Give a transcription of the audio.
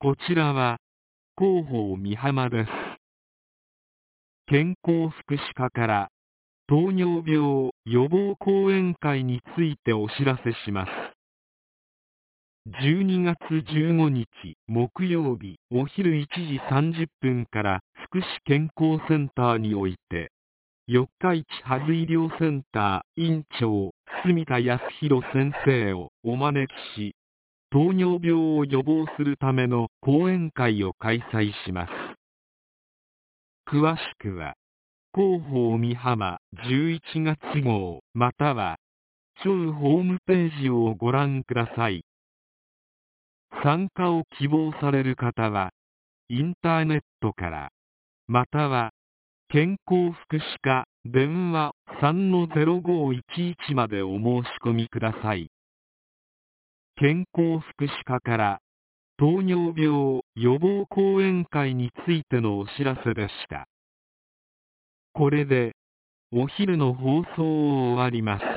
こちらは広報美浜です。健康福祉課から糖尿病予防講演会についてお知らせします。12月15日木曜日お昼1時30分から福祉健康センターにおいて、四日市ハズ医療センター院長住田康弘先生をお招きし、糖尿病を予防するための講演会を開催します。詳しくは広報美浜11月号または庁ホームページをご覧ください。参加を希望される方はインターネットからまたは健康福祉課電話 3-0511 までお申し込みください。健康福祉課から糖尿病予防講演会についてのお知らせでした。これでお昼の放送を終わります。